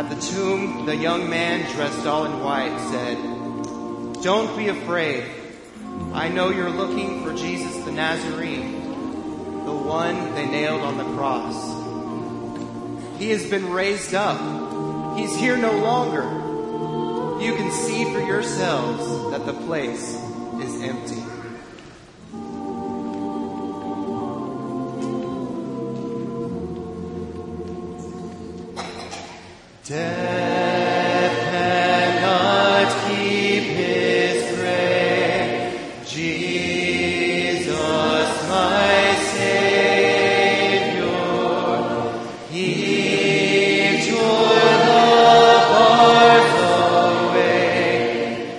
At the tomb, the young man dressed all in white said, "Don't be afraid. I know you're looking for Jesus the Nazarene, the one they nailed on the cross. He has been raised up. He's here no longer. You can see for yourselves that the place is empty." Death cannot keep his prey. Jesus, my Savior, he tore the bars away.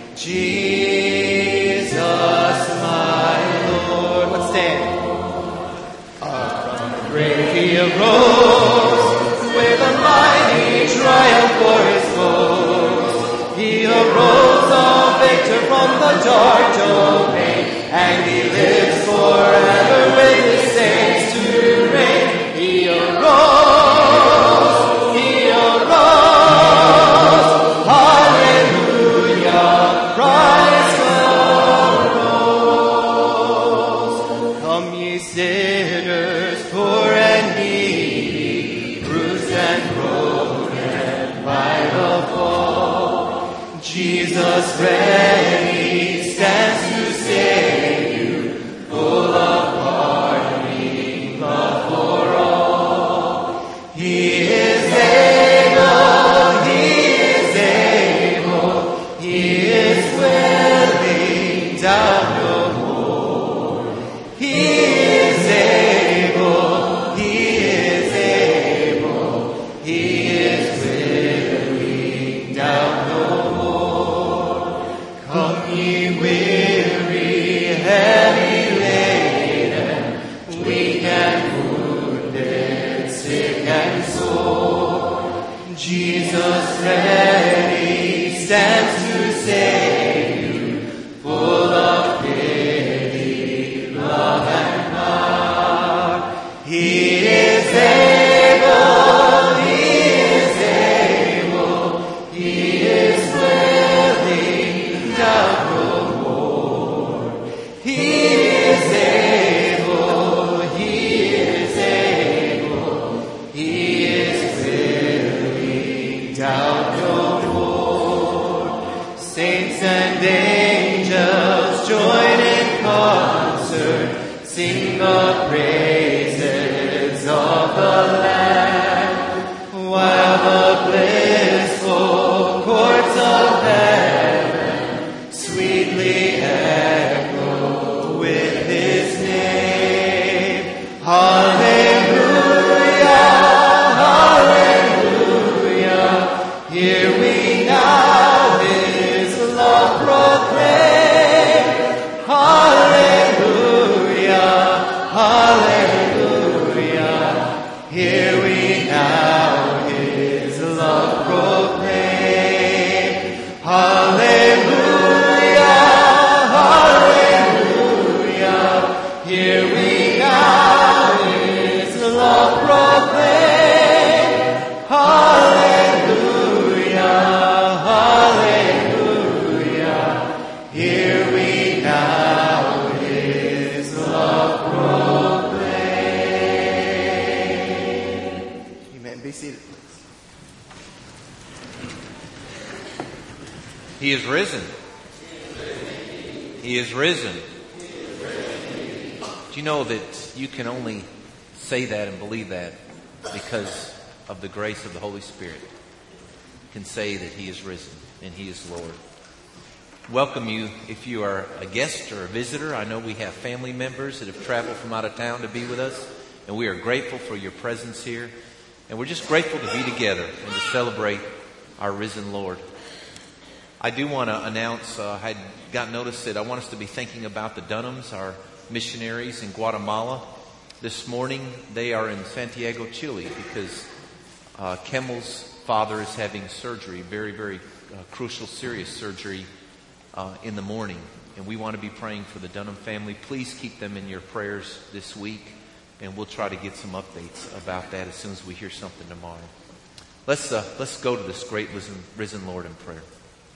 Jesus, my Lord. Let's stand. From the grave he arose with a mighty triumph for his foes. He arose a victor from the dark domain, and he lives forever with his saints to reign. He arose, he arose, hallelujah, Christ arose. Come ye sinners, poor and needy, bruised and broken by the fall. Jesus ready stands to save you, full of pardoning love for all. He is able, he is able, he is willing, doubt no more. He is able, he is able, he is willing, doubt no more. Come ye weary, heavy laden, weak and wounded, sick and sore. Jesus ready stands to save you, full of pity, love and power. He is able, he is able, he is willing, doubt no more. He is able, he is able, he is willing, doubt no more. Saints and angels join in concert, sing the praises of the Lamb, while the blissful courts of heaven sweetly echo with his name. Hallelujah, hallelujah, here we now his love proclaim. Hallelujah, hallelujah, here we now his love proclaim. Hallelujah, hallelujah, here we now his love proclaim. Hallelujah, hallelujah, here we now his love proclaim. Amen. Be seated, please. He is risen. He is risen. Do you know that you can only say that and believe that because of the grace of the Holy Spirit? You can say that he is risen and he is Lord. Welcome you if you are a guest or a visitor. I know we have family members that have traveled from out of town to be with us, and we are grateful for your presence here. And we're just grateful to be together and to celebrate our risen Lord. I do want to announce, I had got notice that I want us to be thinking about the Dunhams, our missionaries in Guatemala. This morning they are in Santiago, Chile, because Kemmel's father is having surgery, very, very crucial, serious surgery in the morning. And we want to be praying for the Dunham family. Please keep them in your prayers this week, and we'll try to get some updates about that as soon as we hear something tomorrow. Let's go to this great risen Lord in prayer.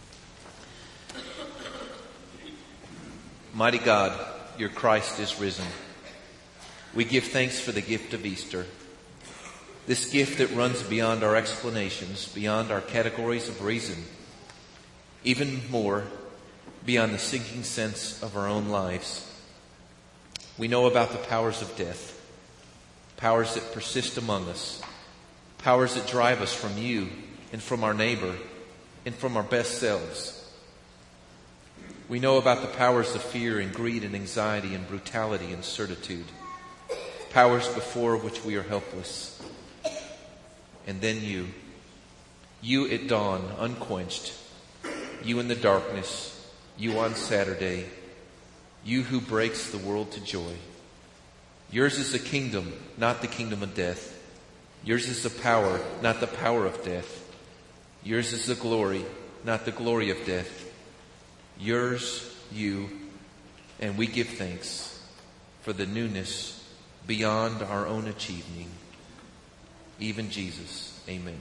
Mighty God, your Christ is risen. We give thanks for the gift of Easter. This gift that runs beyond our explanations, beyond our categories of reason, even more beyond the sinking sense of our own lives. We know about the powers of death, powers that persist among us, powers that drive us from you and from our neighbor and from our best selves. We know about the powers of fear and greed and anxiety and brutality and certitude, powers before which we are helpless. And then you at dawn, unquenched, you in the darkness, you on Saturday, you who breaks the world to joy. Yours is the kingdom, not the kingdom of death. Yours is the power, not the power of death. Yours is the glory, not the glory of death. Yours, you, and we give thanks for the newness beyond our own achieving. Even Jesus. Amen.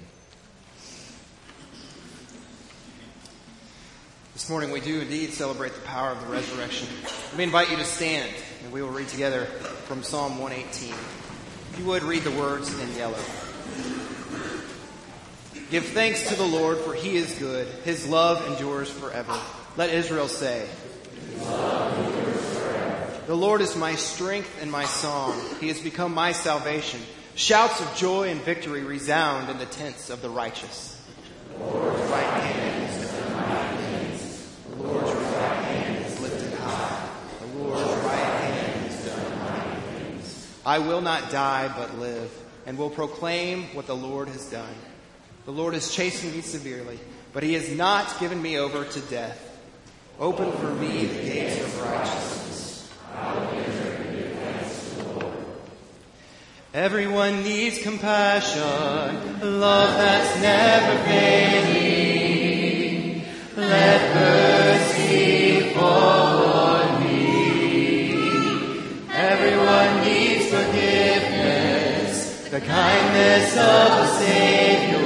This morning we do indeed celebrate the power of the resurrection. Let me invite you to stand, and we will read together from Psalm 118. If you would, read the words in yellow. Give thanks to the Lord, for he is good. His love endures forever. Let Israel say, the Lord is my strength and my song. He has become my salvation. Shouts of joy and victory resound in the tents of the righteous. The Lord's right hand is lifted high. The Lord's right hand is lifted high. The Lord's right hand is done mighty things. I will not die but live, and will proclaim what the Lord has done. The Lord has chastened me severely, but he has not given me over to death. Open for me the gates of righteousness. I will enter and give thanks to the Lord. Everyone needs compassion, love that's never failing. Let mercy fall on me. Everyone needs forgiveness, the kindness of the Savior,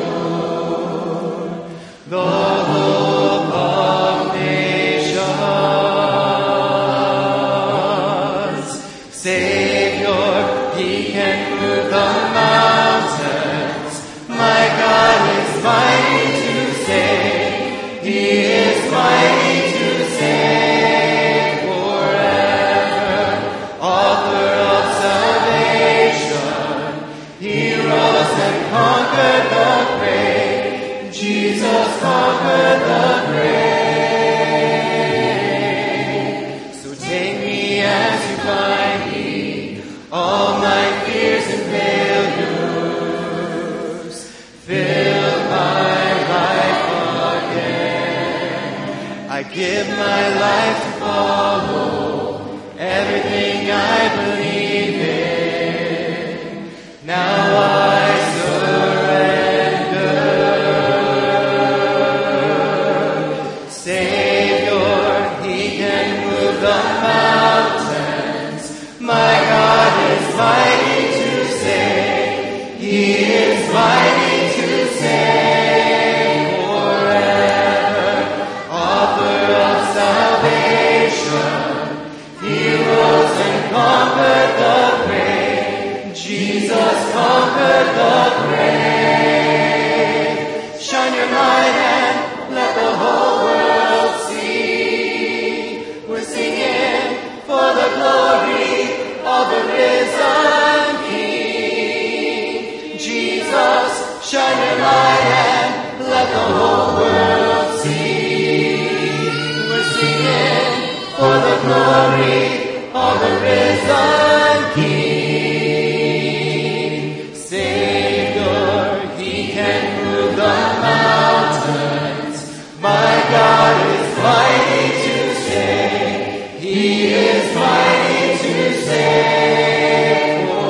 the hope of nations. Savior, he can move the mountains. My God is mighty to save. He is mighty to save forever. Author of salvation, he rose and conquered the grave. Jesus conquered the grave. So take me as you find me, all my fears and failures. Fill my life again. I give my life to follow everything I believe in. Now I surrender. Savior, he can move the mountains. My God is mighty to save. He is mighty to save forever. Author of salvation, he rose and conquered the grave. Jesus conquered the grave. Shine your light and let the whole world see. We're singing for the glory of the risen King. Jesus, shine your light and let the whole world see. We're singing for the glory of the risen King. Savior, he can move the mountains. My God is mighty to save. He is mighty to save.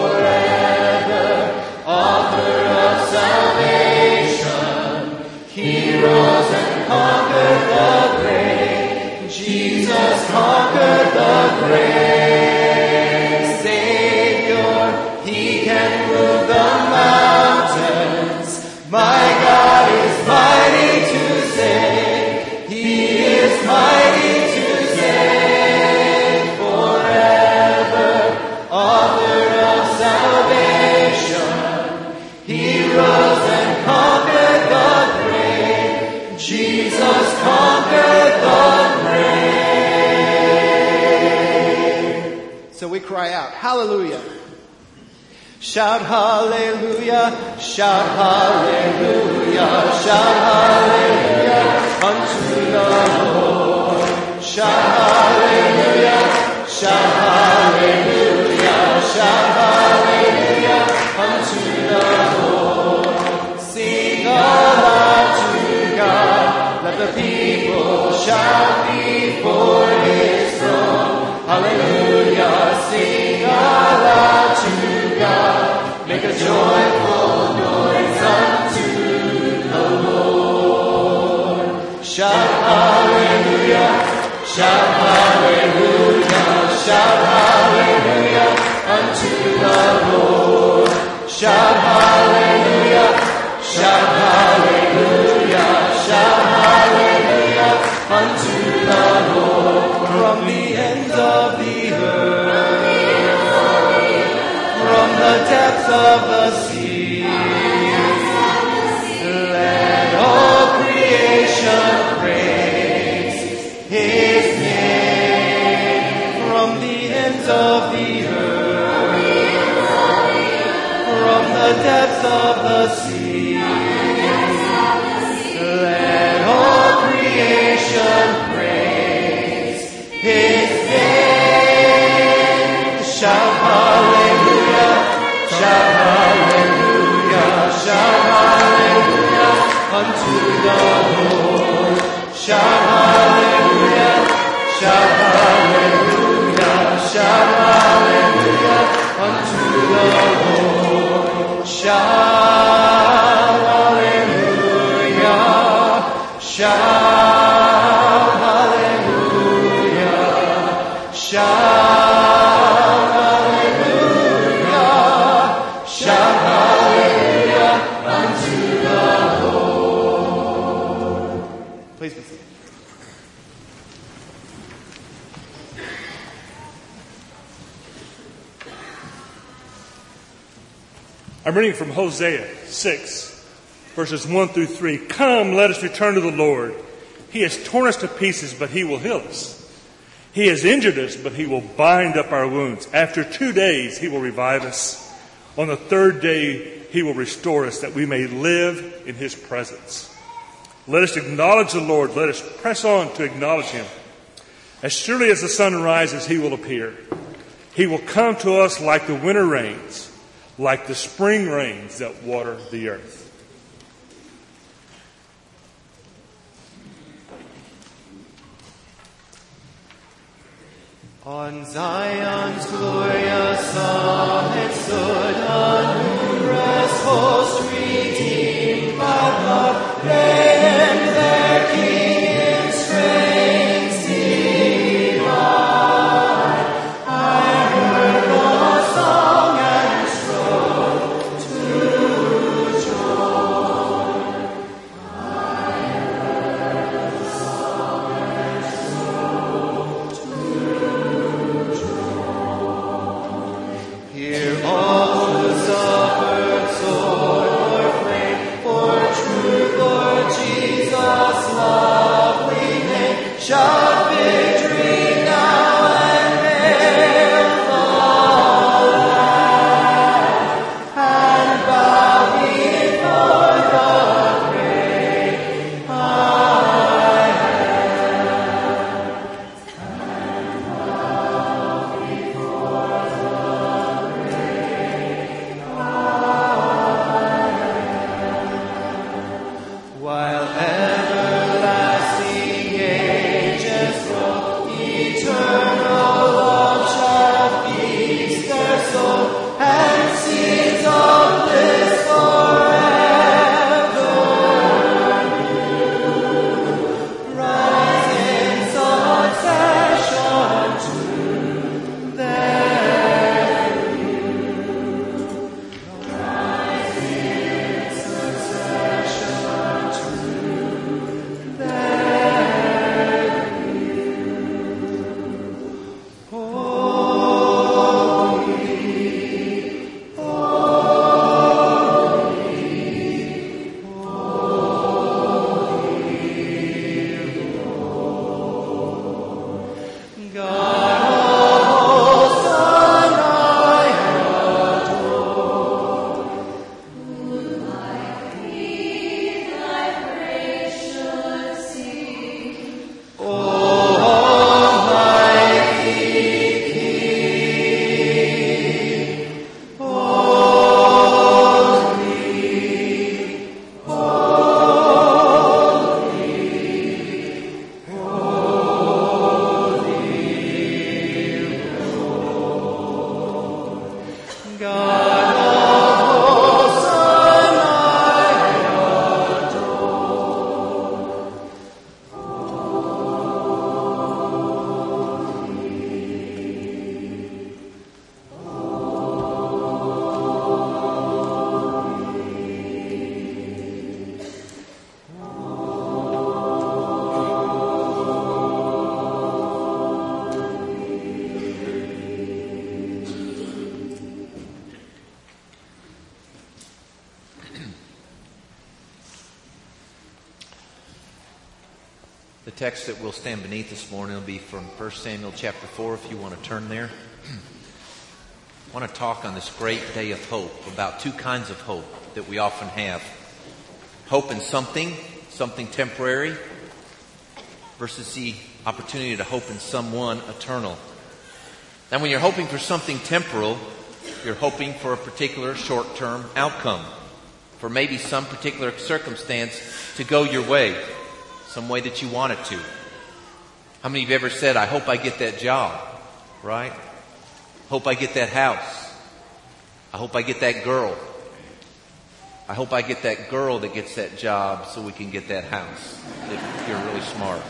cry out, hallelujah. Shout hallelujah, shout hallelujah, shout hallelujah unto the Lord. Shout hallelujah, shout hallelujah, shout hallelujah unto the Lord. Sing aloud to God, let the people shout before His throne. Hallelujah, sing aloud to God, make a joyful noise unto the Lord. Shout hallelujah, shout hallelujah, shout hallelujah unto the Lord. Shout hallelujah, shout hallelujah, shout hallelujah unto the Lord. From the ends of the earth, from the depths of the sea, let all creation praise His name. From the ends of the earth, from the depths of the sea, let all creation praise His name. Shout hallelujah, shout hallelujah, shout hallelujah unto the Lord. Shout hallelujah, shout hallelujah, shout hallelujah unto the Lord. Shout hallelujah, shout hallelujah, shout. Please be seated. I'm reading from Hosea 6, verses 1 through 3. Come, let us return to the Lord. He has torn us to pieces, but He will heal us. He has injured us, but He will bind up our wounds. After 2 days, He will revive us. On the third day, He will restore us, that we may live in His presence. Let us acknowledge the Lord. Let us press on to acknowledge Him. As surely as the sun rises, He will appear. He will come to us like the winter rains, like the spring rains that water the earth. On Zion's glorious summit stood a numerous host, redeemed by love. They and their King in strains divine. I heard the song and strove to join. I heard the song and strove to join. Hear all who The text that we'll stand beneath this morning will be from 1 Samuel chapter 4, if you want to turn there. I want to talk on this great day of hope about two kinds of hope that we often have. Hope in something temporary, versus the opportunity to hope in someone eternal. Now, when you're hoping for something temporal, you're hoping for a particular short-term outcome, for maybe some particular circumstance to go your way, some way that you want it to. How many of you have ever said, I hope I get that job, right? Hope I get that house. I hope I get that girl. I hope I get that girl that gets that job so we can get that house, if you're really smart.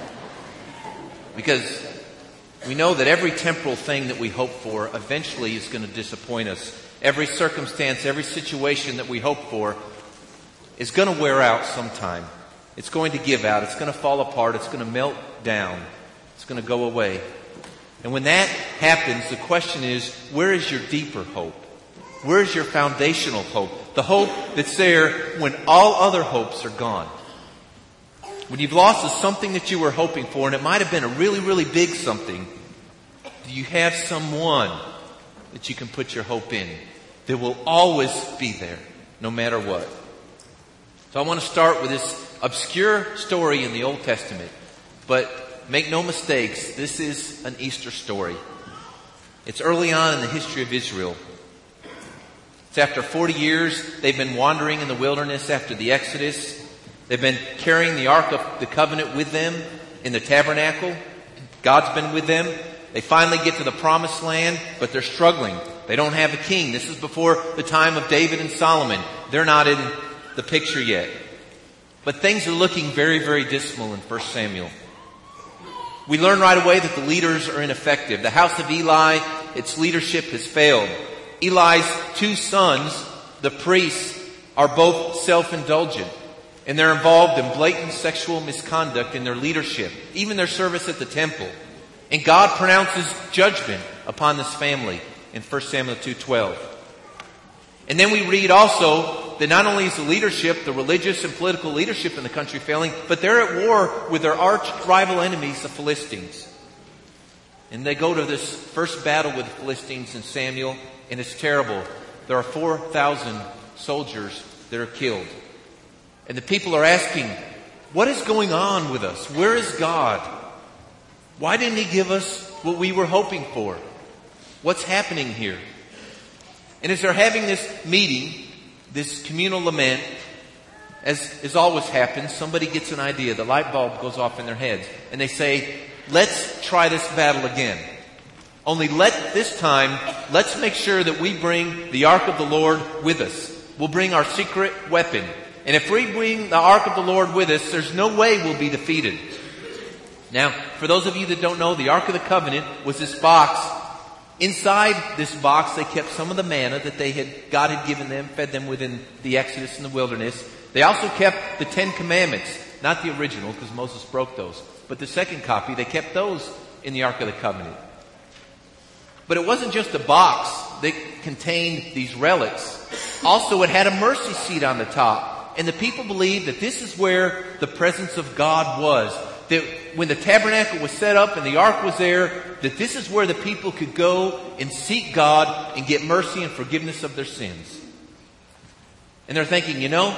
Because we know that every temporal thing that we hope for eventually is going to disappoint us. Every circumstance, every situation that we hope for is going to wear out sometime. It's going to give out. It's going to fall apart. It's going to melt down. It's going to go away. And when that happens, the question is, where is your deeper hope? Where is your foundational hope? The hope that's there when all other hopes are gone. When you've lost something that you were hoping for, and it might have been a really, really big something, do you have someone that you can put your hope in that will always be there, no matter what? So I want to start with this obscure story in the Old Testament. But make no mistakes, this is an Easter story. It's early on in the history of Israel. It's after 40 years they've been wandering in the wilderness after the Exodus. They've been carrying the Ark of the Covenant with them in the tabernacle. God's been with them. They finally get to the Promised Land, but they're struggling. They don't have a king. This is before the time of David and Solomon. They're not in the picture yet. But things are looking very, very dismal in 1 Samuel. We learn right away that the leaders are ineffective. The house of Eli, its leadership has failed. Eli's two sons, the priests, are both self-indulgent. And they're involved in blatant sexual misconduct in their leadership, even their service at the temple. And God pronounces judgment upon this family in 1 Samuel 2:12. And then we read also that not only is the leadership, the religious and political leadership in the country failing, but they're at war with their arch rival enemies, the Philistines. And they go to this first battle with the Philistines in Samuel, and it's terrible. There are 4,000 soldiers that are killed. And the people are asking, what is going on with us? Where is God? Why didn't He give us what we were hoping for? What's happening here? And as they're having this meeting, this communal lament, as always happens, somebody gets an idea. The light bulb goes off in their heads. And they say, let's try this battle again. Only this time, let's make sure that we bring the Ark of the Lord with us. We'll bring our secret weapon. And if we bring the Ark of the Lord with us, there's no way we'll be defeated. Now, for those of you that don't know, the Ark of the Covenant was this box. Inside this box, they kept some of the manna that God had given them, fed them within the Exodus in the wilderness. They also kept the 10 Commandments, not the original, because Moses broke those, but the second copy. They kept those in the Ark of the Covenant. But it wasn't just a box that contained these relics. Also, it had a mercy seat on the top. And the people believed that this is where the presence of God was. That when the tabernacle was set up and the ark was there, that this is where the people could go and seek God and get mercy and forgiveness of their sins. And they're thinking,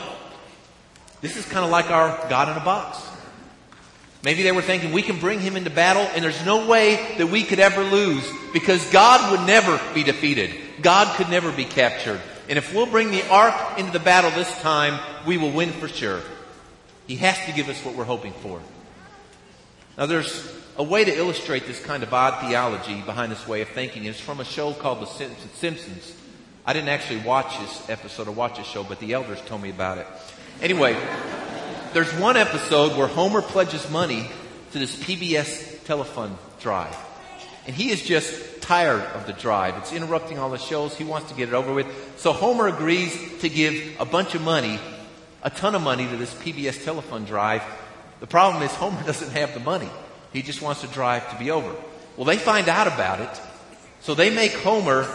this is kind of like our God in a box. Maybe they were thinking, we can bring Him into battle and there's no way that we could ever lose because God would never be defeated. God could never be captured. And if we'll bring the ark into the battle this time, we will win for sure. He has to give us what we're hoping for. Now there's a way to illustrate this kind of odd theology behind this way of thinking. It's from a show called The Simpsons. I didn't actually watch this episode or watch this show, but the elders told me about it. Anyway, there's one episode where Homer pledges money to this PBS telephone drive. And he is just tired of the drive. It's interrupting all the shows. He wants to get it over with. So Homer agrees to give a bunch of money, a ton of money to this PBS telephone drive. The problem is Homer doesn't have the money. He just wants the drive to be over. Well, they find out about it. So they make Homer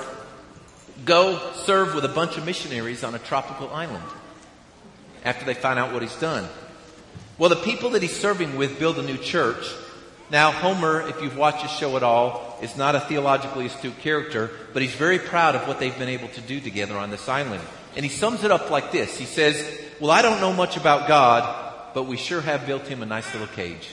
go serve with a bunch of missionaries on a tropical island after they find out what he's done. Well, the people that he's serving with build a new church. Now, Homer, if you've watched his show at all, is not a theologically astute character, but he's very proud of what they've been able to do together on this island. And he sums it up like this. He says, well, I don't know much about God, but we sure have built him a nice little cage.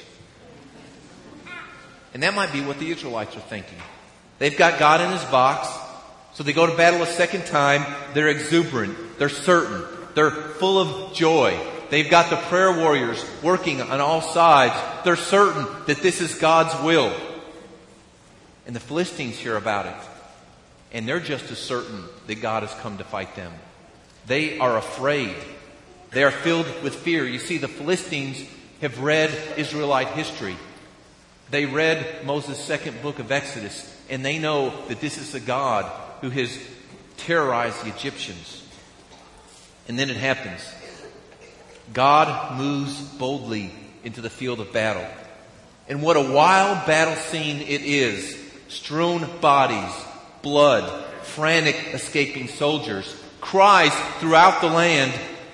And that might be what the Israelites are thinking. They've got God in his box, so they go to battle a second time. They're exuberant. They're certain. They're full of joy. They've got the prayer warriors working on all sides. They're certain that this is God's will. And the Philistines hear about it. And they're just as certain that God has come to fight them. They are afraid. They are filled with fear. You see, the Philistines have read Israelite history. They read Moses' second book of Exodus. And they know that this is the God who has terrorized the Egyptians. And then it happens. God moves boldly into the field of battle. And what a wild battle scene it is. Strewn bodies, blood, frantic escaping soldiers, cries throughout the land.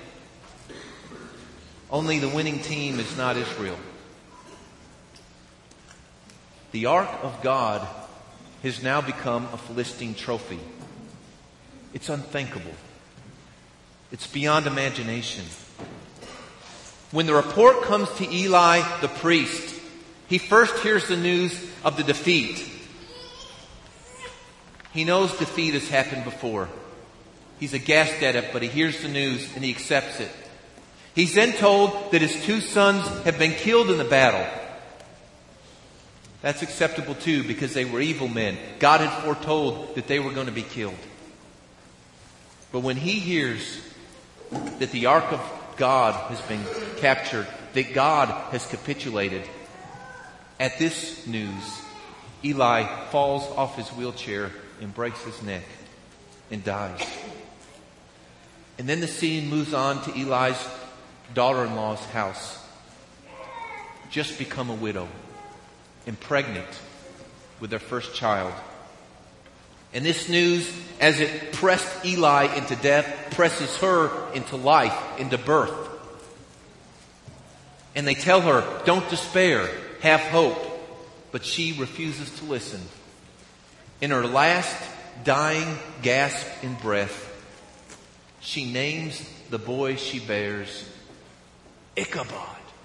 Only the winning team is not Israel. The Ark of God has now become a Philistine trophy. It's unthinkable. It's beyond imagination. When the report comes to Eli the priest, he first hears the news of the defeat. He knows defeat has happened before. He's aghast at it, but he hears the news and he accepts it. He's then told that his 2 sons have been killed in the battle. That's acceptable too, because they were evil men. God had foretold that they were going to be killed. But when he hears that the Ark of God has been captured, that God has capitulated, at this news, Eli falls off his wheelchair and breaks his neck and dies. And then the scene moves on to Eli's daughter-in-law's house, just become a widow and pregnant with their first child. And this news, as it pressed Eli into death, presses her into life, into birth. And they tell her, don't despair, have hope. But she refuses to listen. In her last dying gasp in breath, she names the boy she bears Ichabod.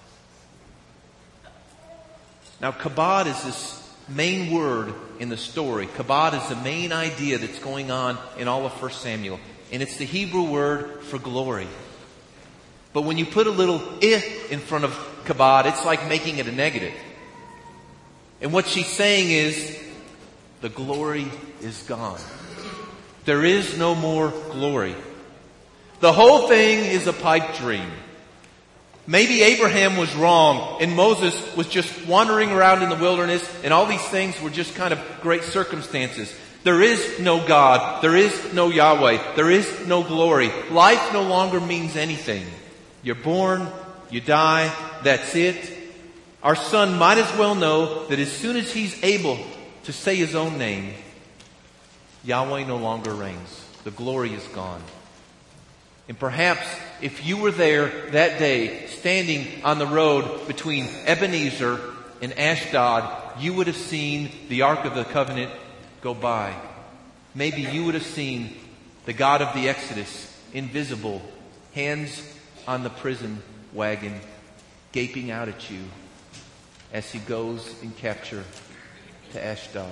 Now, kabod is this main word in the story. Kabod is the main idea that's going on in all of 1 Samuel. And it's the Hebrew word for glory. But when you put a little "I" in front of kabod, it's like making it a negative. And what she's saying is, the glory is gone. There is no more glory. The whole thing is a pipe dream. Maybe Abraham was wrong and Moses was just wandering around in the wilderness and all these things were just kind of great circumstances. There is no God. There is no Yahweh. There is no glory. Life no longer means anything. You're born, you die, that's it. Our son might as well know that as soon as he's able to say his own name, Yahweh no longer reigns. The glory is gone. And perhaps if you were there that day, standing on the road between Ebenezer and Ashdod, you would have seen the Ark of the Covenant go by. Maybe you would have seen the God of the Exodus, invisible, hands on the prison wagon, gaping out at you as he goes in capture to Ashdod.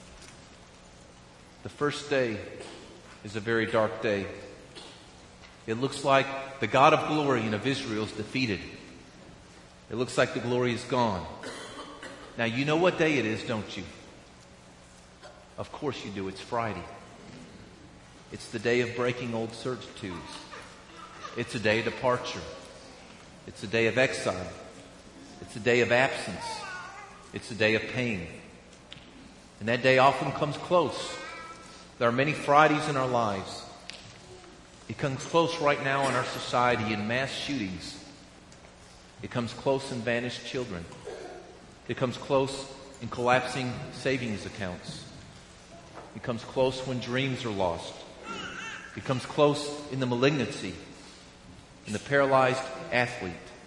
The first day is a very dark day. It looks like the God of glory and of Israel is defeated. It looks like the glory is gone. Now, you know what day it is, don't you? Of course you do. It's Friday. It's the day of breaking old certitudes. It's a day of departure. It's a day of exile. It's a day of absence. It's a day of pain. And that day often comes close. There are many Fridays in our lives. It comes close right now in our society in mass shootings. It comes close in vanished children. It comes close in collapsing savings accounts. It comes close when dreams are lost. It comes close in the malignancy, in the paralyzed athlete.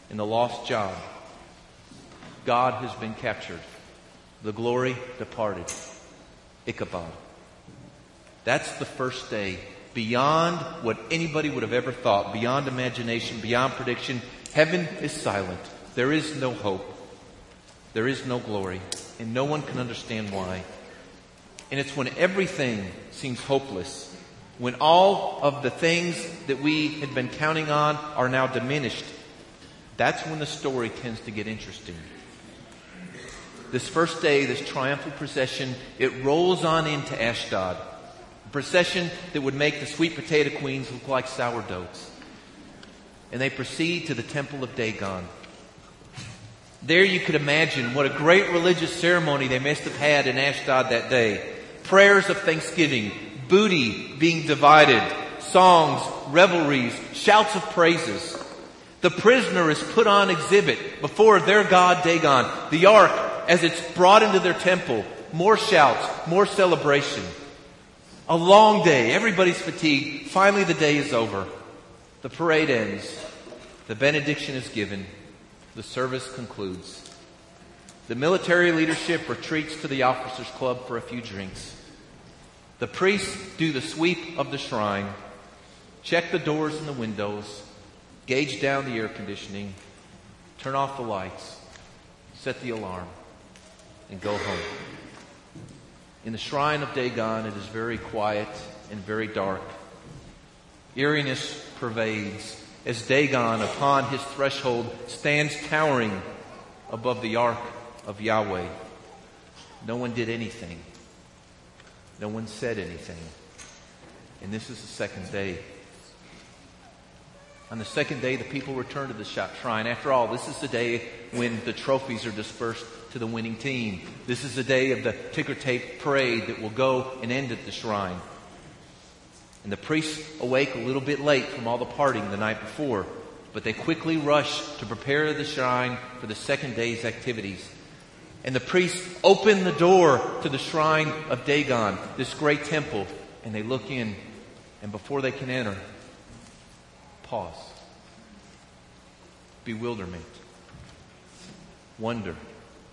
in the lost job. God has been captured. The glory departed. Ichabod. That's the first day. Beyond what anybody would have ever thought, beyond imagination, beyond prediction, heaven is silent. There is no hope. There is no glory. And no one can understand why. And it's when everything seems hopeless, when all of the things that we had been counting on are now diminished, that's when the story tends to get interesting. This first day, this triumphal procession, it rolls on into Ashdod. A procession that would make the sweet potato queens look like sourdoughs. And they proceed to the temple of Dagon. There you could imagine what a great religious ceremony they must have had in Ashdod that day. Prayers of thanksgiving, booty being divided, songs, revelries, shouts of praises. The prisoner is put on exhibit before their god Dagon. The ark, as it's brought into their temple, more shouts, more celebration. A long day. Everybody's fatigued. Finally, the day is over. The parade ends. The benediction is given. The service concludes. The military leadership retreats to the officers' club for a few drinks. The priests do the sweep of the shrine, check the doors and the windows, gauge down the air conditioning, turn off the lights, set the alarm, and go home. In the shrine of Dagon, it is very quiet and very dark. Eeriness pervades as Dagon, upon his threshold, stands towering above the ark of Yahweh. No one did anything. No one said anything. And this is the second day. On the second day, the people return to the shrine. After all, this is the day when the trophies are dispersed to the winning team. This is the day of the ticker tape parade that will go and end at the shrine. And the priests awake a little bit late from all the partying the night before, but they quickly rush to prepare the shrine for the second day's activities. And the priests open the door to the shrine of Dagon, this great temple, and they look in, and before they can enter, pause. Bewilderment. Wonder.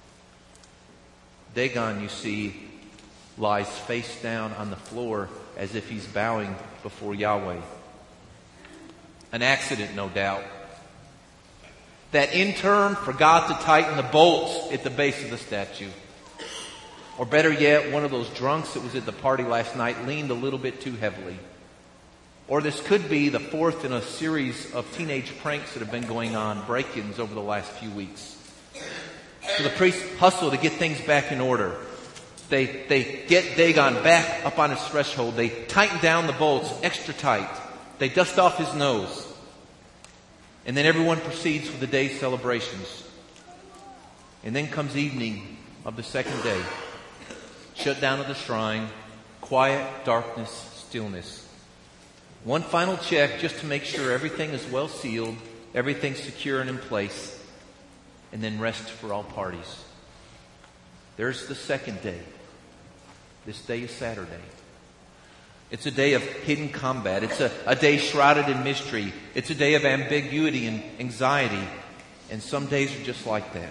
Dagon, you see, lies face down on the floor as if he's bowing before Yahweh. An accident, no doubt. That intern forgot to tighten the bolts at the base of the statue. Or better yet, one of those drunks that was at the party last night leaned a little bit too heavily. Or this could be the fourth in a series of teenage pranks that have been going on, break-ins over the last few weeks. So the priests hustle to get things back in order. They get Dagon back up on his threshold. They tighten down the bolts extra tight. They dust off his nose. And then everyone proceeds with the day's celebrations. And then comes evening of the second day. Shut down of the shrine. Quiet, darkness, stillness. One final check just to make sure everything is well sealed, everything's secure and in place. And then rest for all parties. There's the second day. This day is Saturday. It's a day of hidden combat. It's a day shrouded in mystery. It's a day of ambiguity and anxiety. And some days are just like that.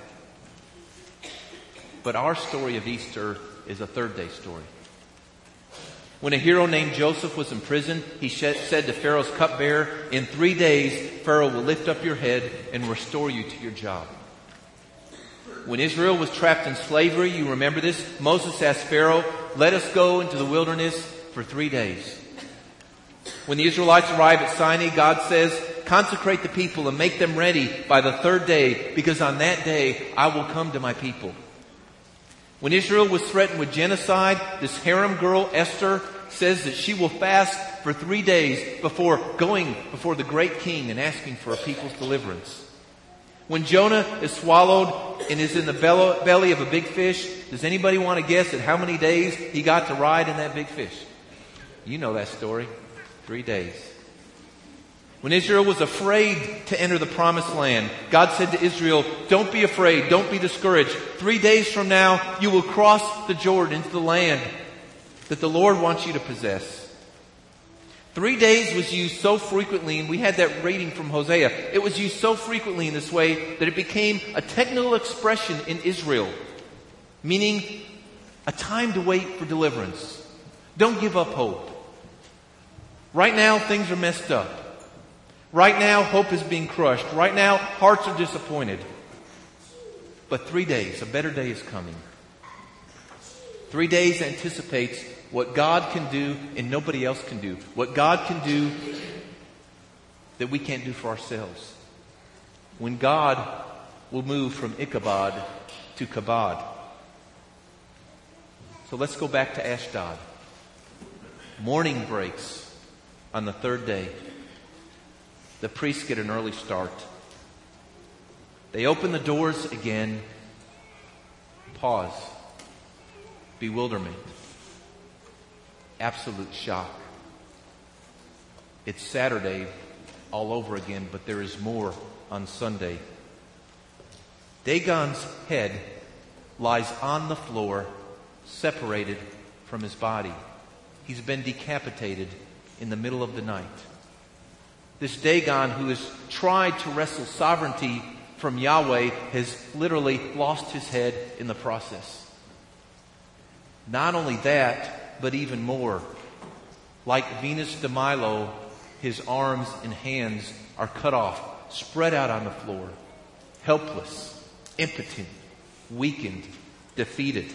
But our story of Easter is a third day story. When a hero named Joseph was in prison, he said to Pharaoh's cupbearer, "In 3 days, Pharaoh will lift up your head and restore you to your job." When Israel was trapped in slavery, you remember this, Moses asked Pharaoh, "Let us go into the wilderness for 3 days." When the Israelites arrive at Sinai, God says, "Consecrate the people and make them ready by the third day, because on that day I will come to my people." When Israel was threatened with genocide, this harem girl, Esther, says that she will fast for 3 days before going before the great king and asking for a people's deliverance. When Jonah is swallowed and is in the belly of a big fish, does anybody want to guess at how many days he got to ride in that big fish? You know that story. 3 days. When Israel was afraid to enter the promised land, God said to Israel, "Don't be afraid, don't be discouraged. 3 days from now, you will cross the Jordan into the land that the Lord wants you to possess." 3 days was used so frequently, and we had that reading from Hosea. It was used so frequently in this way that it became a technical expression in Israel, meaning a time to wait for deliverance. Don't give up hope. Right now, things are messed up. Right now, hope is being crushed. Right now, hearts are disappointed. But 3 days, a better day is coming. 3 days anticipates what God can do and nobody else can do. What God can do that we can't do for ourselves. When God will move from Ichabod to Kabod. So let's go back to Ashdod. Morning breaks on the third day. The priests get an early start. They open the doors again. Pause. Bewilderment. Absolute shock. It's Saturday all over again, but there is more on Sunday. Dagon's head lies on the floor, separated from his body. He's been decapitated in the middle of the night. This Dagon, who has tried to wrestle sovereignty from Yahweh, has literally lost his head in the process. Not only that, but even more. Like Venus de Milo, his arms and hands are cut off, spread out on the floor, helpless, impotent, weakened, defeated.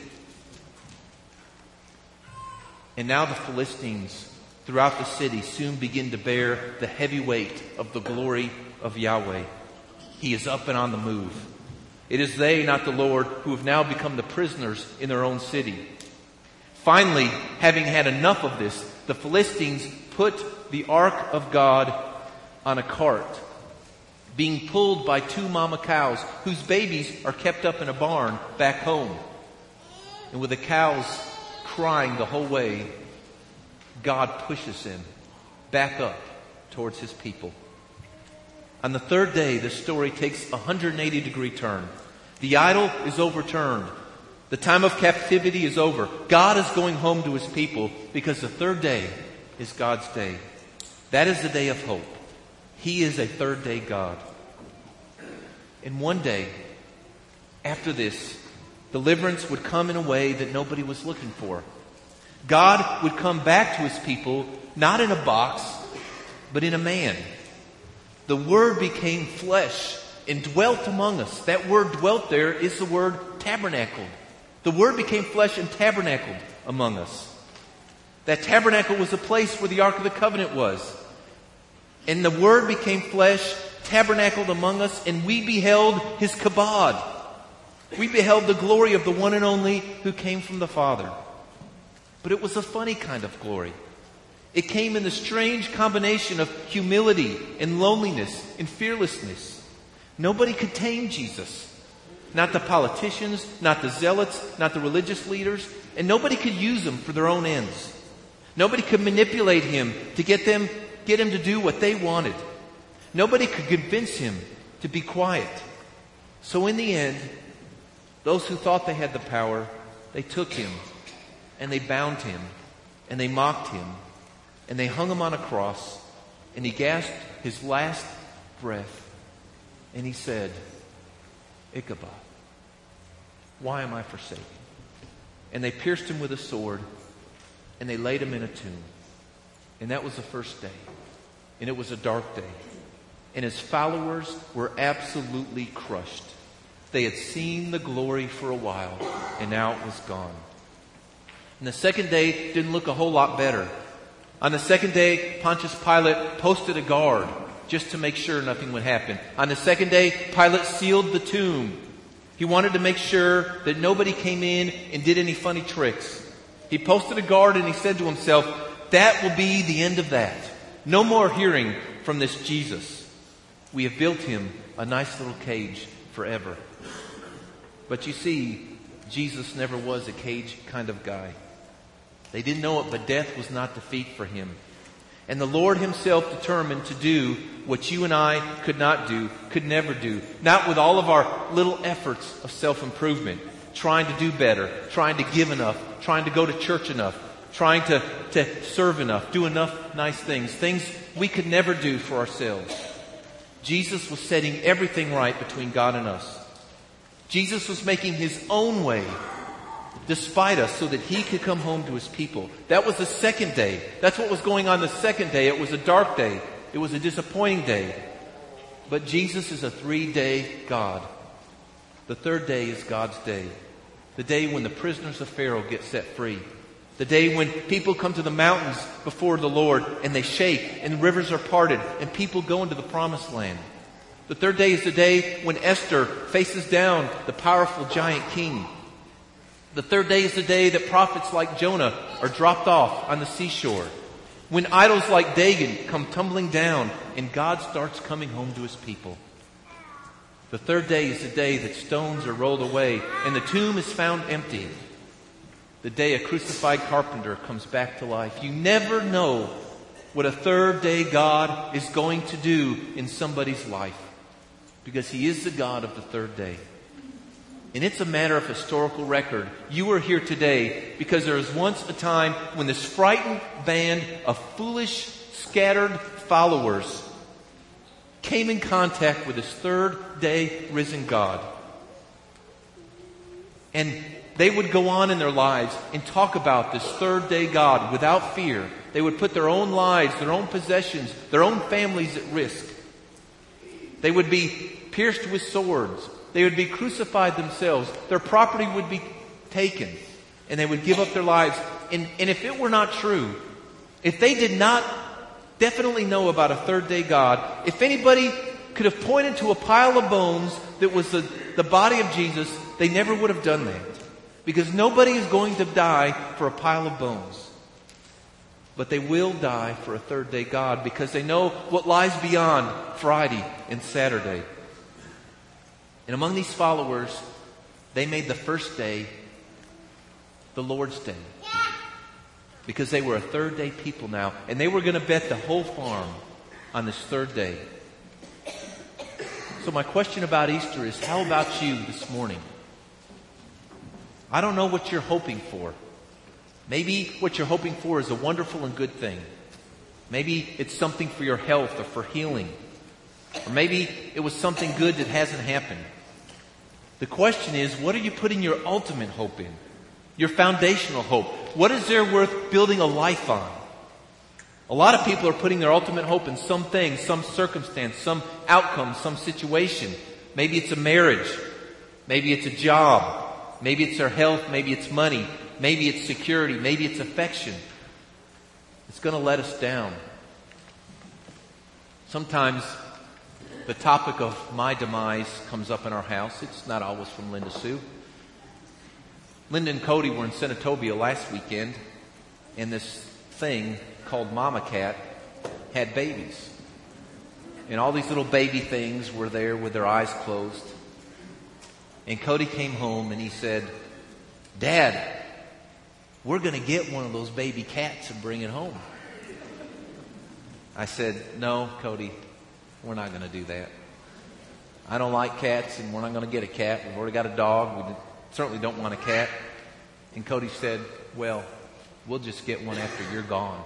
And now the Philistines throughout the city soon begin to bear the heavy weight of the glory of Yahweh. He is up and on the move. It is they, not the Lord, who have now become the prisoners in their own city. Finally, having had enough of this, the Philistines put the ark of God on a cart, being pulled by 2 mama cows whose babies are kept up in a barn back home. And with the cows crying the whole way, God pushes them back up towards his people. On the third day, the story takes a 180-degree turn. The idol is overturned. The time of captivity is over. God is going home to his people because the third day is God's day. That is the day of hope. He is a third day God. And one day, after this, deliverance would come in a way that nobody was looking for. God would come back to his people, not in a box, but in a man. The Word became flesh and dwelt among us. That word dwelt there is the word tabernacled. The Word became flesh and tabernacled among us. That tabernacle was the place where the Ark of the Covenant was. And the Word became flesh, tabernacled among us, and we beheld his kabod. We beheld the glory of the one and only who came from the Father. But it was a funny kind of glory. It came in the strange combination of humility and loneliness and fearlessness. Nobody could tame Jesus. Not the politicians, not the zealots, not the religious leaders, and nobody could use him for their own ends. Nobody could manipulate him to get him to do what they wanted. Nobody could convince him to be quiet. So in the end, those who thought they had the power, they took him and they bound him and they mocked him and they hung him on a cross, and he gasped his last breath and he said, Ichabod, why am I forsaken? And they pierced him with a sword and they laid him in a tomb. And that was the first day. And it was a dark day. And his followers were absolutely crushed. They had seen the glory for a while, and now it was gone. And the second day didn't look a whole lot better. On the second day, Pontius Pilate posted a guard just to make sure nothing would happen. On the second day, Pilate sealed the tomb. He wanted to make sure that nobody came in and did any funny tricks. He posted a guard and he said to himself, that will be the end of that. No more hearing from this Jesus. We have built him a nice little cage forever. But you see, Jesus never was a cage kind of guy. They didn't know it, but death was not defeat for him. And the Lord himself determined to do what you and I could not do, could never do. Not with all of our little efforts of self-improvement, trying to do better, trying to give enough, trying to go to church enough, trying to serve enough, do enough nice things we could never do for ourselves. Jesus was setting everything right between God and us. Jesus was making His own way despite us so that He could come home to His people. That was the second day. That's what was going on the second day. It was a dark day. It was a disappointing day. But Jesus is a 3-day God. The third day is God's day. The day when the prisoners of Pharaoh get set free. The day when people come to the mountains before the Lord and they shake and rivers are parted and people go into the promised land. The third day is the day when Esther faces down the powerful giant king. The third day is the day that prophets like Jonah are dropped off on the seashore. When idols like Dagon come tumbling down and God starts coming home to His people. The third day is the day that stones are rolled away and the tomb is found empty. The day a crucified carpenter comes back to life. You never know what a third day God is going to do in somebody's life, because He is the God of the third day. And it's a matter of historical record. You are here today because there was once a time when this frightened band of foolish, scattered followers came in contact with this third day risen God. And they would go on in their lives and talk about this third day God without fear. They would put their own lives, their own possessions, their own families at risk. They would be pierced with swords. They would be crucified themselves. Their property would be taken. And they would give up their lives. And if it were not true, if they did not definitely know about a third day God, if anybody could have pointed to a pile of bones that was the body of Jesus, they never would have done that. Because nobody is going to die for a pile of bones. But they will die for a third day God because they know what lies beyond Friday and Saturday. And among these followers, they made the first day the Lord's Day. Because they were a third day people now. And they were going to bet the whole farm on this third day. So my question about Easter is, how about you this morning? I don't know what you're hoping for. Maybe what you're hoping for is a wonderful and good thing. Maybe it's something for your health or for healing. Or maybe it was something good that hasn't happened. The question is, what are you putting your ultimate hope in? Your foundational hope. What is there worth building a life on? A lot of people are putting their ultimate hope in some thing, some circumstance, some outcome, some situation. Maybe it's a marriage. Maybe it's a job. Maybe it's their health. Maybe it's money. Maybe it's security. Maybe it's affection. It's going to let us down. Sometimes the topic of my demise comes up in our house. It's not always from Linda Sue. Linda and Cody were in Senatobia last weekend, and this thing called Mama Cat had babies. And all these little baby things were there with their eyes closed. And Cody came home and he said, "Dad, we're going to get one of those baby cats and bring it home." I said, "No, Cody, we're not going to do that. I don't like cats and we're not going to get a cat. We've already got a dog. We certainly don't want a cat." And Cody said, "Well, we'll just get one after you're gone."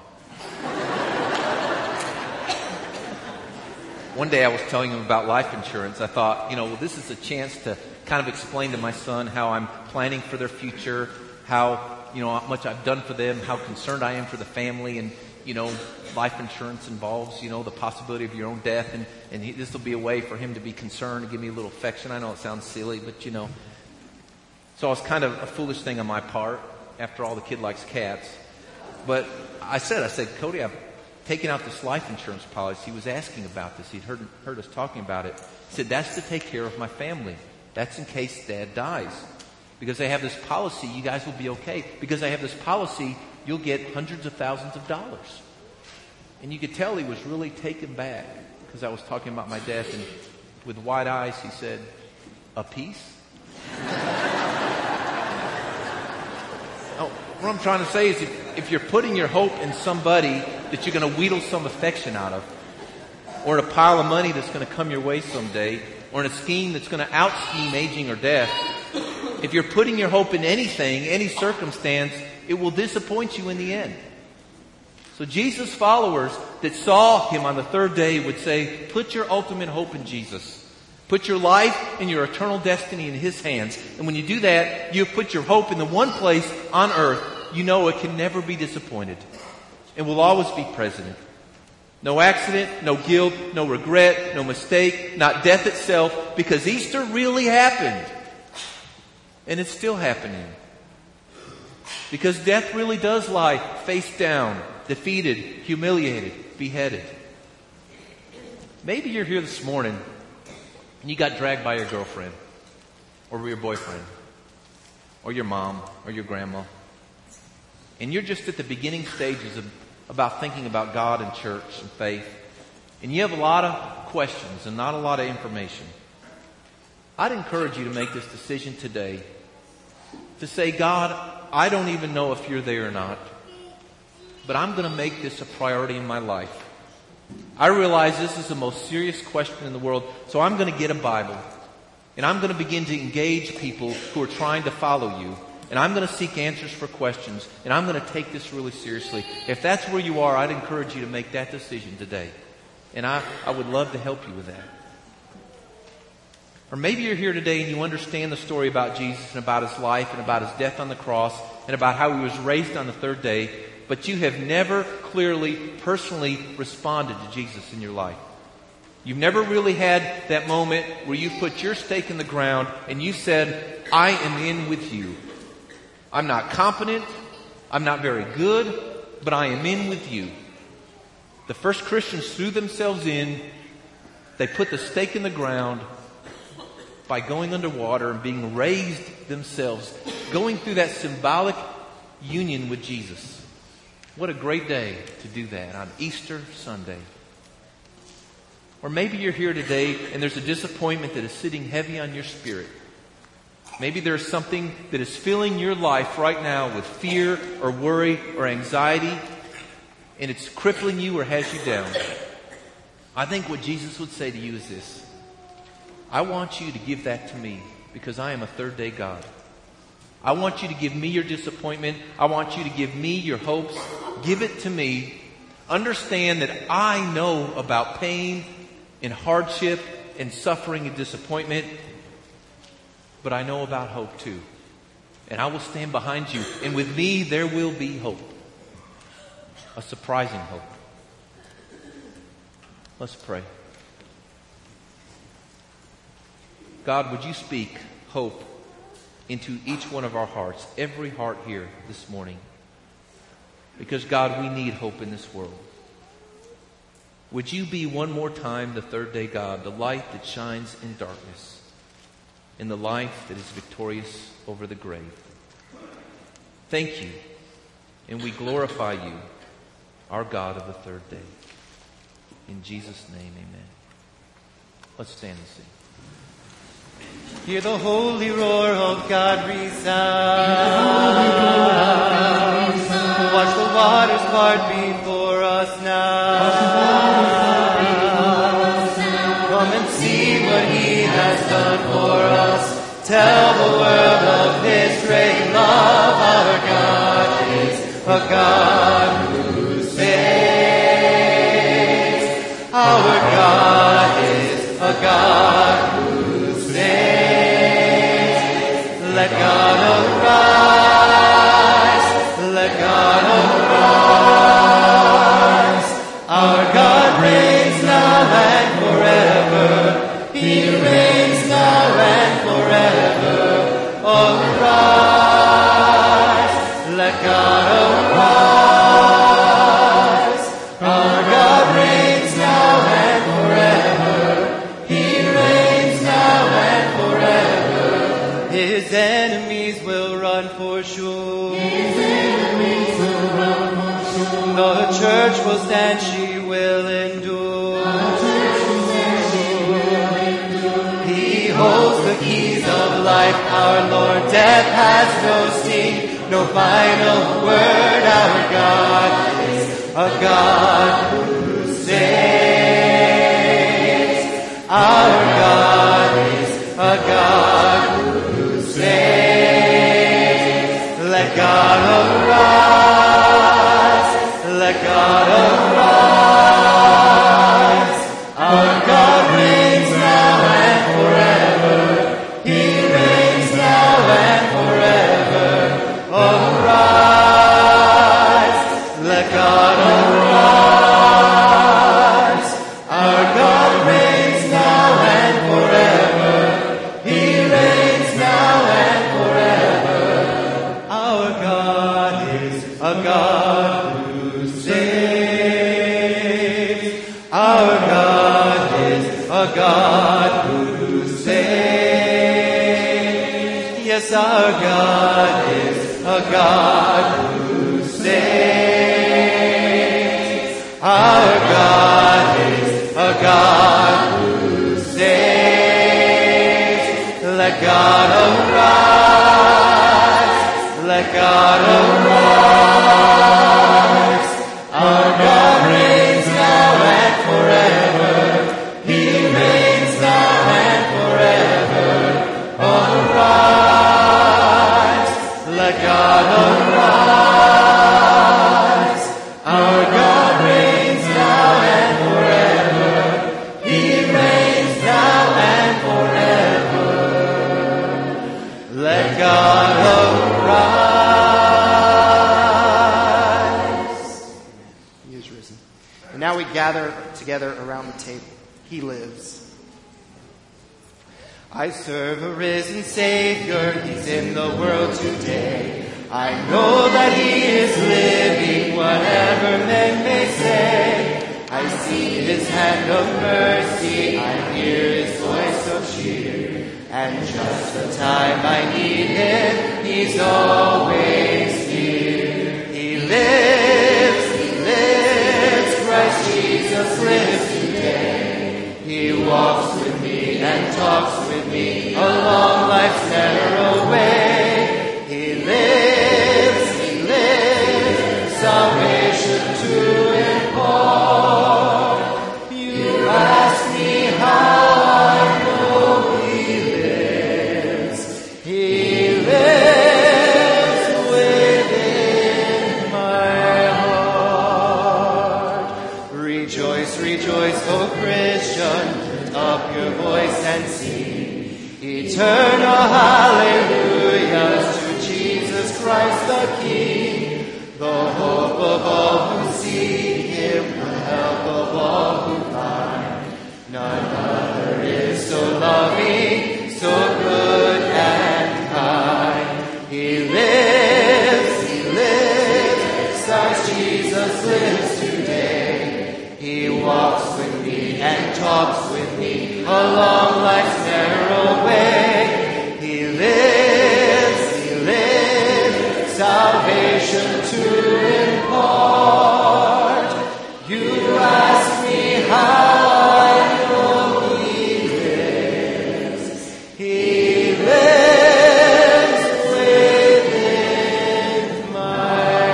One day I was telling him about life insurance. I thought, this is a chance to kind of explain to my son how I'm planning for their future, how much I've done for them, how concerned I am for the family, and life insurance involves the possibility of your own death, and this will be a way for him to be concerned and give me a little affection. I know it sounds silly, but so it's kind of a foolish thing on my part. After all, the kid likes cats. But I said, "Cody, I've taken out this life insurance policy." He was asking about this. He'd heard us talking about it. He said, "That's to take care of my family. That's in case Dad dies. Because I have this policy, you guys will be okay. Because I have this policy, you'll get hundreds of thousands of dollars." And you could tell he was really taken back because I was talking about my death. And with wide eyes, he said, "A piece?" Oh, what I'm trying to say is if you're putting your hope in somebody that you're going to wheedle some affection out of, or in a pile of money that's going to come your way someday, or in a scheme that's going to out-scheme aging or death, if you're putting your hope in anything, any circumstance, it will disappoint you in the end. So Jesus' followers that saw him on the third day would say, put your ultimate hope in Jesus. Put your life and your eternal destiny in his hands. And when you do that, you put your hope in the one place on earth you know it can never be disappointed and will always be present. No accident, no guilt, no regret, no mistake, not death itself, because Easter really happened. And it's still happening. Because death really does lie face down, defeated, humiliated, beheaded. Maybe you're here this morning and you got dragged by your girlfriend or your boyfriend or your mom or your grandma. And you're just at the beginning stages about thinking about God and church and faith. And you have a lot of questions and not a lot of information. I'd encourage you to make this decision today to say, God, I don't even know if you're there or not, but I'm going to make this a priority in my life. I realize this is the most serious question in the world, so I'm going to get a Bible, and I'm going to begin to engage people who are trying to follow you, and I'm going to seek answers for questions, and I'm going to take this really seriously. If that's where you are, I'd encourage you to make that decision today, and I would love to help you with that. Or maybe you're here today and you understand the story about Jesus and about his life and about his death on the cross and about how he was raised on the third day, but you have never clearly, personally responded to Jesus in your life. You've never really had that moment where you put your stake in the ground and you said, I am in with you. I'm not competent, I'm not very good, but I am in with you. The first Christians threw themselves in. They put the stake in the ground by going underwater and being raised themselves, going through that symbolic union with Jesus. What a great day to do that on Easter Sunday. Or maybe you're here today and there's a disappointment that is sitting heavy on your spirit. Maybe there's something that is filling your life right now with fear or worry or anxiety, and it's crippling you or has you down. I think what Jesus would say to you is this: I want you to give that to me because I am a third day God. I want you to give me your disappointment. I want you to give me your hopes. Give it to me. Understand that I know about pain and hardship and suffering and disappointment, but I know about hope too. And I will stand behind you. And with me, there will be hope. A surprising hope. Let's pray. God, would you speak hope into each one of our hearts, every heart here this morning? Because, God, we need hope in this world. Would you be one more time the third day God, the light that shines in darkness, and the life that is victorious over the grave? Thank you, and we glorify you, our God of the third day. In Jesus' name, amen. Let's stand and sing. Hear the holy roar of God resound. Watch the waters part before us now. Come and see what he has done for us. Tell the world of his great love. Our God is a God who saves. Our God is a God who let God arise, let God arise. Our God reigns now and forever. He reigns now and forever. Arise, let God arise. Our God reigns now and forever. He reigns now and forever. His enemies will run for sure. His enemies will run for sure. The church will stand, she will endure. The church will stand, she will endure. He holds the keys of life, our Lord. Death has no sting, no final word. Our God is a God who saves. Our God is a God who saves. Let God arise. a God who saves. Yes, our God is a God who saves. Our God is a God who saves. Let God arise. Let God arise. Our God reigns now and forever. He reigns now and forever. Arise. Let God arise. Our God reigns now and forever. He reigns now and forever. Let God arise. He is risen. And now we gather together around the table. He lives. I serve a risen Savior. He's in the world today. I know that He is living, whatever men may say. I see His hand of mercy. I hear His voice of cheer. And just the time I need Him, He's always near. He lives, He lives. Christ Jesus lives today. He walks with me and talks with me along life's narrow way. He lives, salvation to impart. You ask me how I know He lives. He lives within my heart. Rejoice, rejoice, O Christian, lift up your voice and sing. Eternal hallelujahs to Jesus Christ the King, the hope of all who seek Him, the help of all who find. None other is so loving, so good and kind. He lives, Christ Jesus lives today. He walks with me and talks with me along life's narrow way. He lives, salvation to impart. You ask me how I know He lives. He lives within my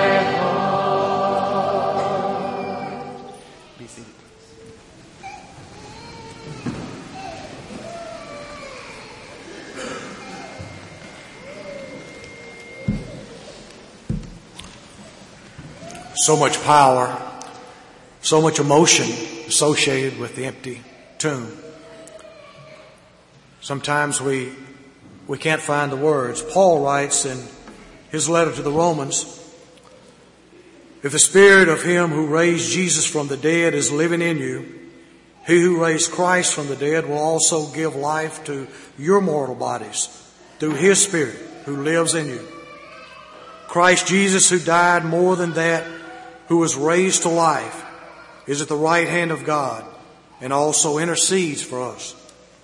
heart. Be seated. So much power, so much emotion associated with the empty tomb. Sometimes we can't find the words. Paul writes in his letter to the Romans, if the Spirit of Him who raised Jesus from the dead is living in you, He who raised Christ from the dead will also give life to your mortal bodies through His Spirit who lives in you. Christ Jesus, who died, more than that, who was raised to life, is at the right hand of God and also intercedes for us.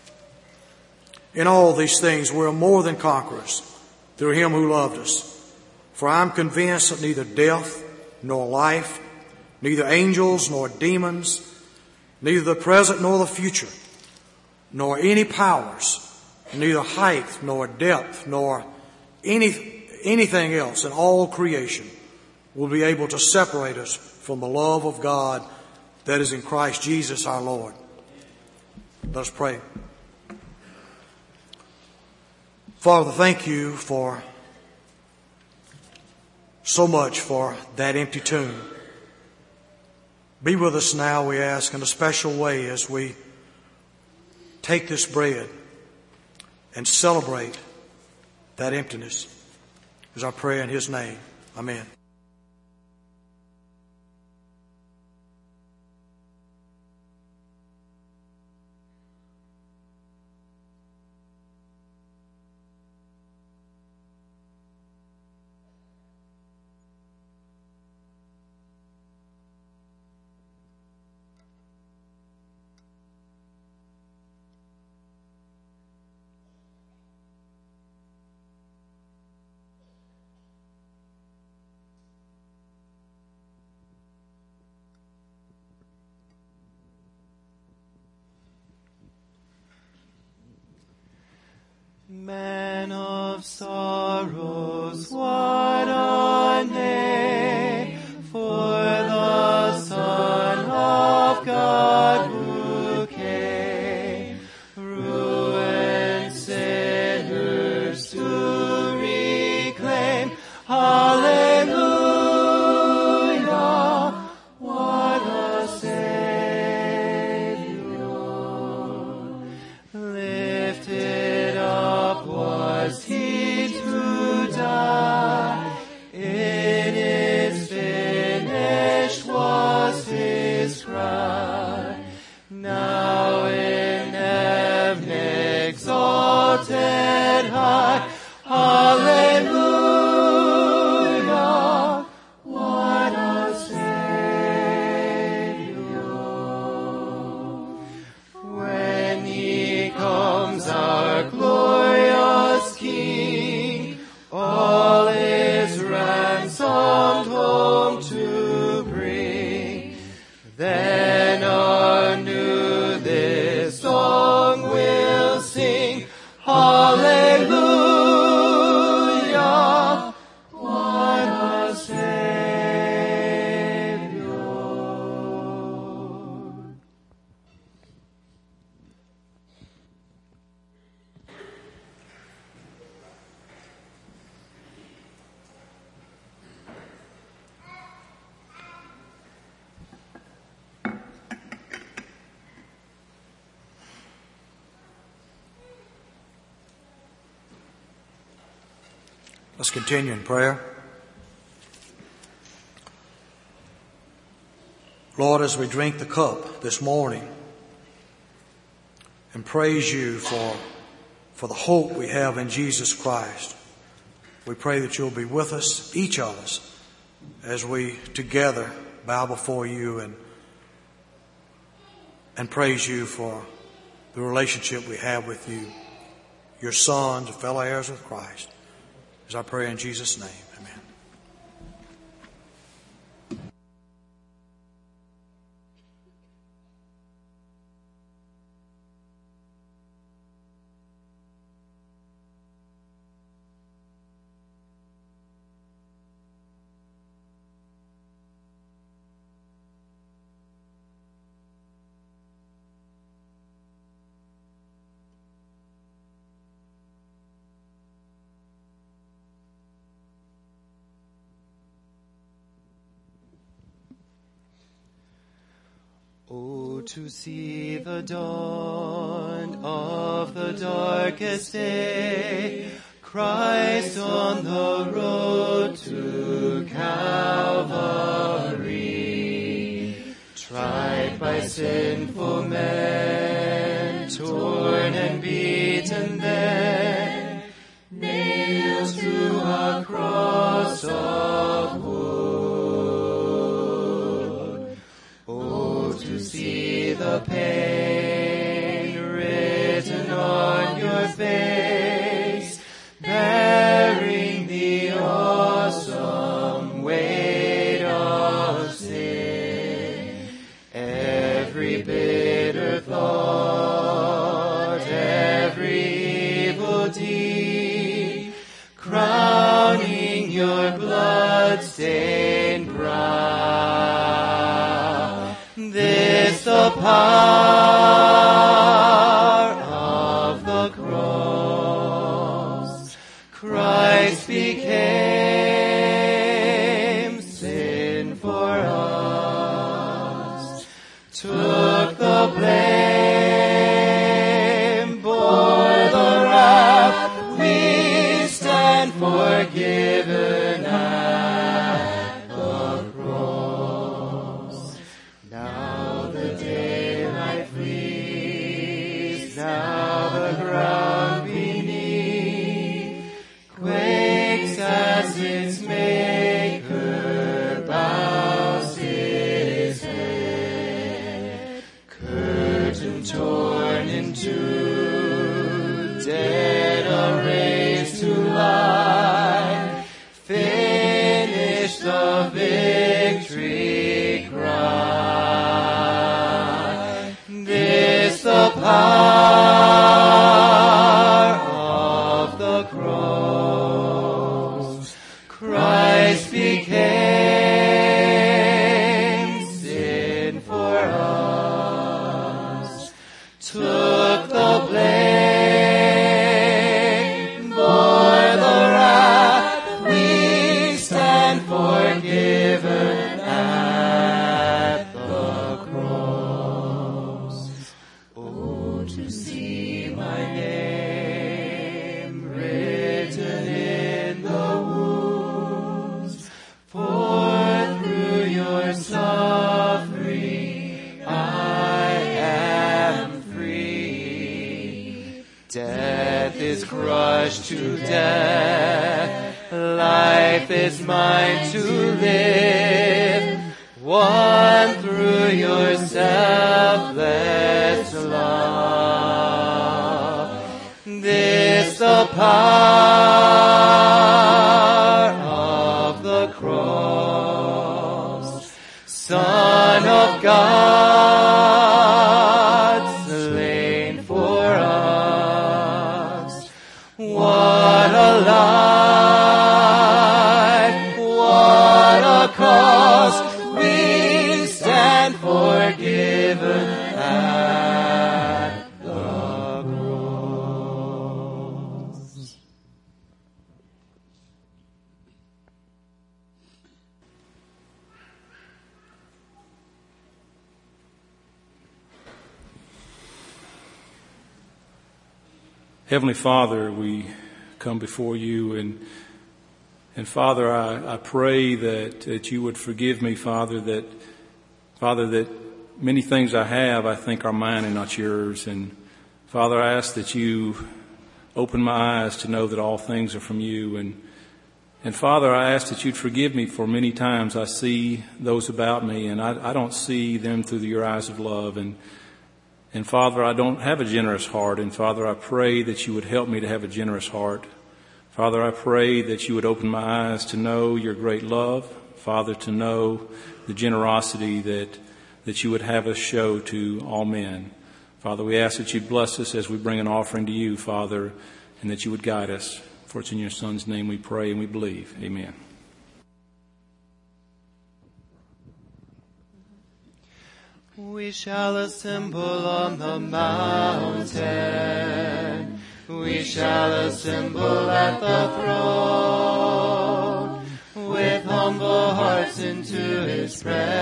In all these things we are more than conquerors through Him who loved us. For I am convinced that neither death nor life, neither angels nor demons, neither the present nor the future, nor any powers, neither height nor depth nor anything else in all creation will be able to separate us from the love of God that is in Christ Jesus our Lord. Let us pray. Father, thank You for so much for that empty tomb. Be with us now, we ask, in a special way as we take this bread and celebrate that emptiness. Is our prayer in His name. Amen. Man of sorrows, what a name for the Son of God who came, ruined sinners to reclaim. Hallelujah, what a Savior. Lifted up was he to die. It is finished was his cry. Now in heaven exalted high. Hallelujah, what a Savior. When he comes, our glorious King, all is ransomed home to bring. Then anew this song will sing. Hallelujah, what a Savior. Let's continue in prayer. Lord, as we drink the cup this morning and praise you for the hope we have in Jesus Christ, we pray that you'll be with us, each of us, as we together bow before you and praise you for the relationship we have with you, your sons, fellow heirs with Christ. As I pray in Jesus' name, amen. Oh, to see the dawn of the darkest day, Christ on the road to Calvary, tried by sinful men, torn and beaten there, nailed to a cross of wood. To see the pain written on your face, bearing the awesome weight of sin, every bitter thought, every evil deed, crowning your blood-stained brow. This the power of the cross. Christ became sin for us, took the blame, bore the wrath. We stand forgiven at the cross. Now the daylight flees, now the ground beneath quakes as its maker bows his head. Curtain torn in two, dead are raised to life, finish the victory cry. This the power took the blame, bore the wrath, we stand forgiven at the cross. Oh, to see my name written in the wounds, for through your suffering I am free. Death is crushed to death, life is mine to live, won through your selfless love. This the power of the cross, Son of God, slain for us. What a life, what a cause, we stand forgiven at the cross. Heavenly Father, we come before you, and Father, I pray that you would forgive me, Father, that many things I have I think are mine and not yours. And Father, I ask that you open my eyes to know that all things are from you. And Father, I ask that you'd forgive me for many times I see those about me and I don't see them through your eyes of love. And Father, I don't have a generous heart. And Father, I pray that you would help me to have a generous heart. Father, I pray that you would open my eyes to know your great love. Father, to know the generosity that you would have us show to all men. Father, we ask that you'd bless us as we bring an offering to you, Father, and that you would guide us. For it's in your Son's name we pray and we believe. Amen. We shall assemble on the mountain. We shall assemble at the throne. With humble hearts into his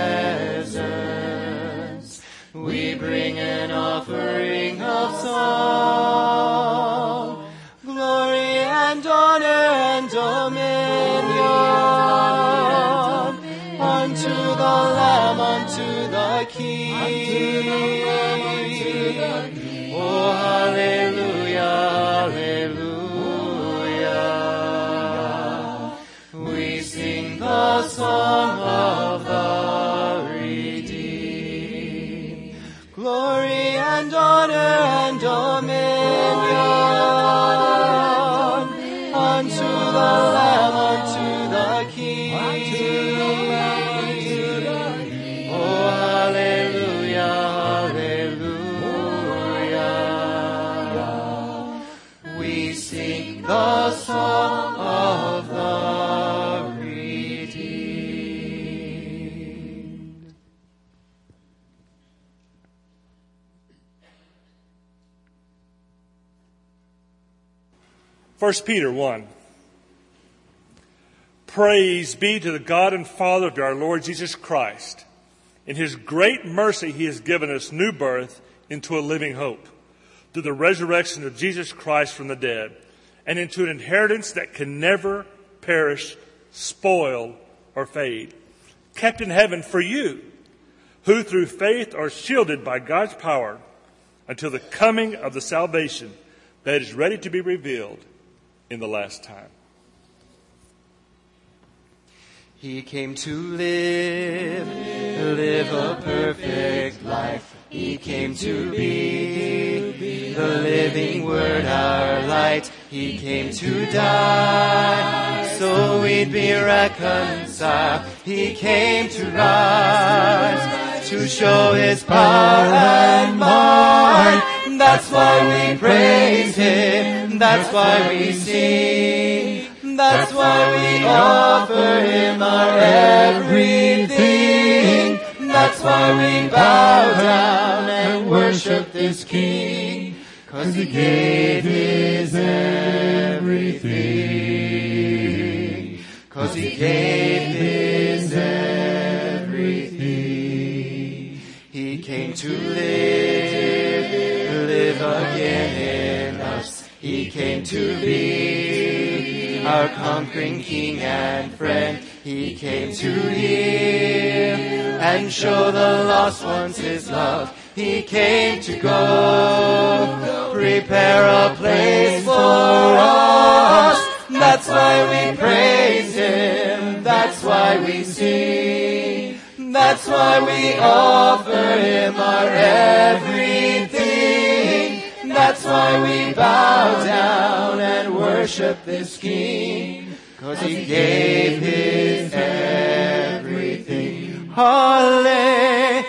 presence, we bring an offering of song. Glory and honor and dominion unto the Lamb, unto the King. Oh, hallelujah, hallelujah. We sing the song of the redeemed. Glory and honor and dominion unto the Lamb, unto the King. Oh, hallelujah, hallelujah. We sing the song of the redeemed. First Peter 1. Praise be to the God and Father of our Lord Jesus Christ. In his great mercy, he has given us new birth into a living hope through the resurrection of Jesus Christ from the dead, and into an inheritance that can never perish, spoil, or fade, kept in heaven for you, who through faith are shielded by God's power until the coming of the salvation that is ready to be revealed in the last time. He came to live a perfect life. He came to be the living Word, our light. He came to die so we'd be reconciled. He came to rise to show his power and might. That's why we praise him. That's why we sing. That's why we offer him our everything. That's why we bow down and worship this King, 'cause he gave his everything. 'Cause he gave his everything. He came to live again in us. He came to be our conquering King and friend. He came to heal and show the lost ones his love. He came to go prepare a place for us. That's why we praise him. That's why we sing. That's why we offer him our everything. That's why we bow down and worship this King, 'cause he gave his everything. Hallelujah,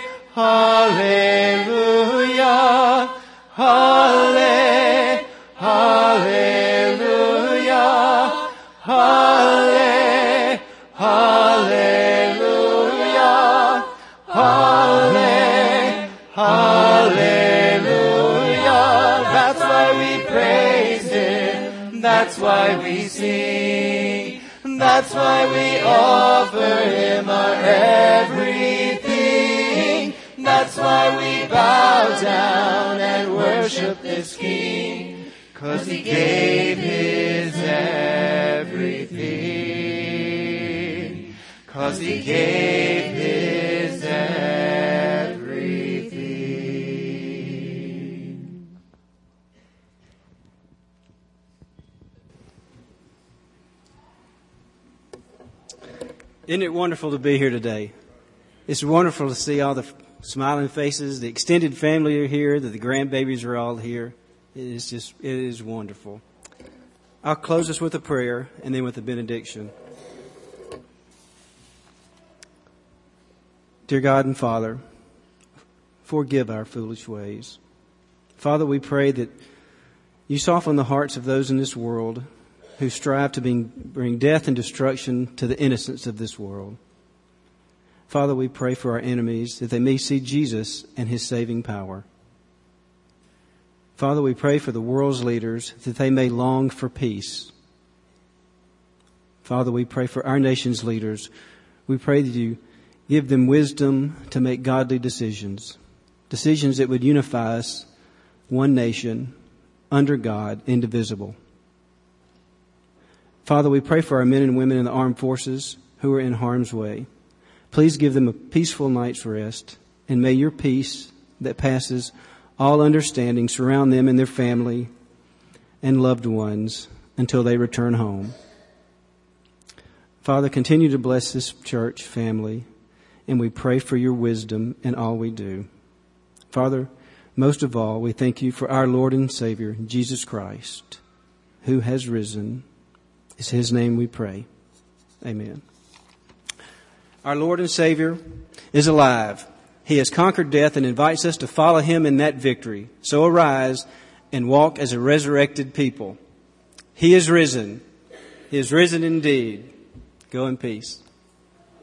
hallelujah, hallelujah, hallelujah, hallelujah, hallelujah. That's why we praise him. That's why we sing. That's why we offer him our everything. That's why we bow down and worship this King, 'cause he gave his everything. 'Cause he gave his everything. Isn't it wonderful to be here today? It's wonderful to see all the smiling faces. The extended family are here. The grandbabies are all here. It is wonderful. I'll close us with a prayer and then with a benediction. Dear God and Father, forgive our foolish ways. Father, we pray that you soften the hearts of those in this world who strive to bring death and destruction to the innocents of this world. Father, we pray for our enemies that they may see Jesus and his saving power. Father, we pray for the world's leaders that they may long for peace. Father, we pray for our nation's leaders. We pray that you give them wisdom to make godly decisions, decisions that would unify us, one nation, under God, indivisible. Father, we pray for our men and women in the armed forces who are in harm's way. Please give them a peaceful night's rest, and may your peace that passes all understanding surround them and their family and loved ones until they return home. Father, continue to bless this church family, and we pray for your wisdom in all we do. Father, most of all, we thank you for our Lord and Savior, Jesus Christ, who has risen. It's his name we pray. Amen. Our Lord and Savior is alive. He has conquered death and invites us to follow him in that victory. So arise and walk as a resurrected people. He is risen. He is risen indeed. Go in peace.